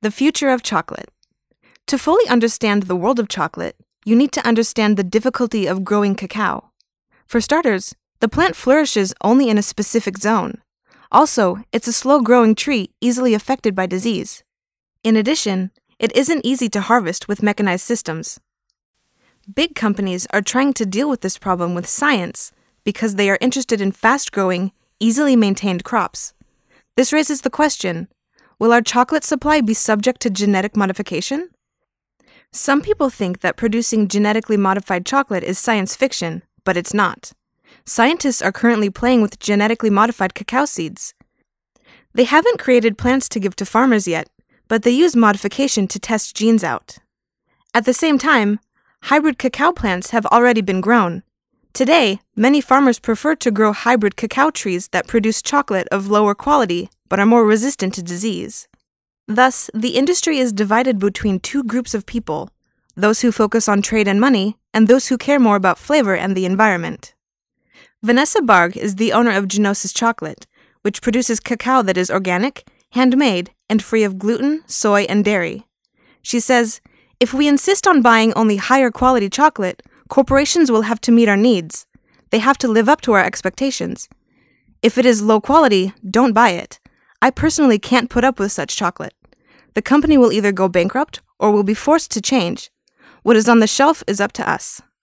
The future of chocolate. To fully understand the world of chocolate, you need to understand the difficulty of growing cacao. For starters, the plant flourishes only in a specific zone. Also, it's a slow-growing tree easily affected by disease. In addition, it isn't easy to harvest with mechanized systems. Big companies are trying to deal with this problem with science because they are interested in fast-growing, easily maintained crops. This raises the question, will our chocolate supply be subject to genetic modification? Some people think that producing genetically modified chocolate is science fiction, but it's not. Scientists are currently playing with genetically modified cacao seeds. They haven't created plants to give to farmers yet, but they use modification to test genes out. At the same time, hybrid cacao plants have already been grown. Today, many farmers prefer to grow hybrid cacao trees that produce chocolate of lower quality but are more resistant to disease. Thus, the industry is divided between two groups of people, those who focus on trade and money, and those who care more about flavor and the environment. Vanessa Barg is the owner of Genosis Chocolate, which produces cacao that is organic, handmade, and free of gluten, soy, and dairy. She says, "If we insist on buying only higher quality chocolate, corporations will have to meet our needs. They have to live up to our expectations. If it is low quality, don't buy it. I personally can't put up with such chocolate. The company will either go bankrupt or will be forced to change. What is on the shelf is up to us."